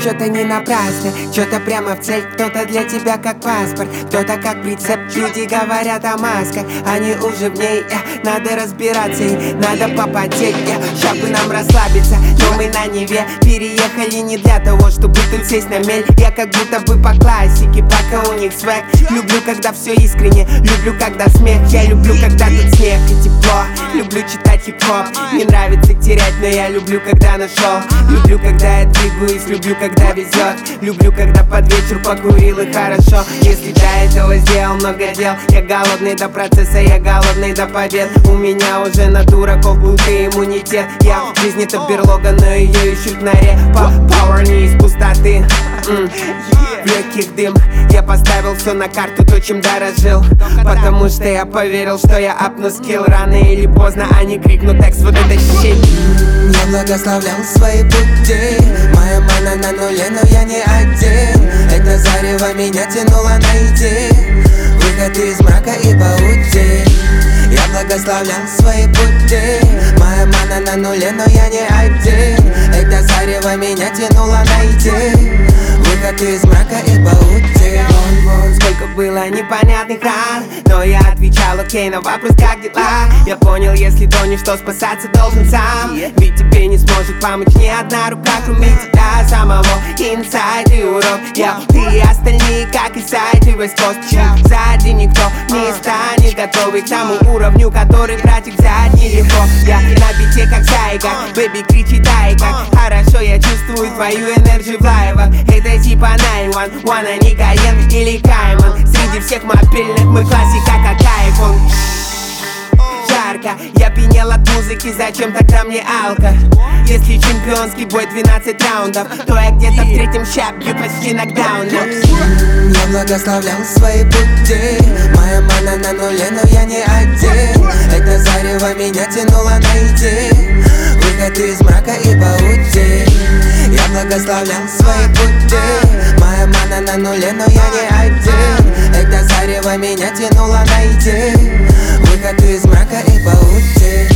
что-то не напрасно, что-то прямо в цель. Кто-то для тебя как паспорт, кто-то как прицеп. Люди говорят о масках, они уже в ней. Надо разбираться и надо попотеть. Ща бы нам расслабиться, но мы на Неве переехали не для того, чтобы тут сесть на мель. Я как будто бы по классике, пока у них свек. Люблю, когда все искренне, люблю, когда смех. Я люблю, когда тут снег и тепло. Люблю читать хип-хоп, не нравится терять, но я люблю, когда нашел. Люблю, когда я двигаюсь, люблю, когда везет. Люблю, когда под вечер покурил и хорошо. Если до этого сделал много дел, я голодный до процесса, я голодный до побед. У меня уже на дураков будто иммунитет. Я в жизни это берлога, но ее ищут в норе. Power не из пустоты, в легких дым. Я поставил все на карту, то, чем дорожил. Потому что я поверил, что я апну скилл. Рано или поздно они крикнут текст, вот это щит. Я благословлял свои пути, моя мана на нуле, но я не один. Это зарево меня тянуло найти выход из мрака и паутин. Я благословлял свои пути, моя мана на нуле, но я не один. Это зарево меня тянуло найти выход из мрака и паутин. Сколько было непонятных ран, но я отвечал окей на вопрос, как дела. Я понял, если тонешь, что спасаться должен сам. Ведь тебе не сможет помочь ни одна рука, кроме тебя самого. Инсайд и урок, ты и остальные, как и сайт и весь кост. Сзади никто не станет готовый к тому уровню, который братик взять нелегко. Я на бите как зайка, бэби кричит ай, как хорошо я чувствую твою энергию в лайвах. Это типа 911, а не Каен или Кайман. Среди всех мобильных мы классика как iPhone. Жарко, я пьянел от музыки, зачем тогда мне алко? Если чемпионский бой 12 раундов, то я где-то в третьем ща бью почти нокдаун. Я благословлял свои пути, моя мана на нуле, но я не один. Это зарево меня тянуло найти выход из мрака и паутин. Я благословлял свои пути, моя мана на нуле, но я не один. Это зарево меня тянуло найти выход из мрака и паутин.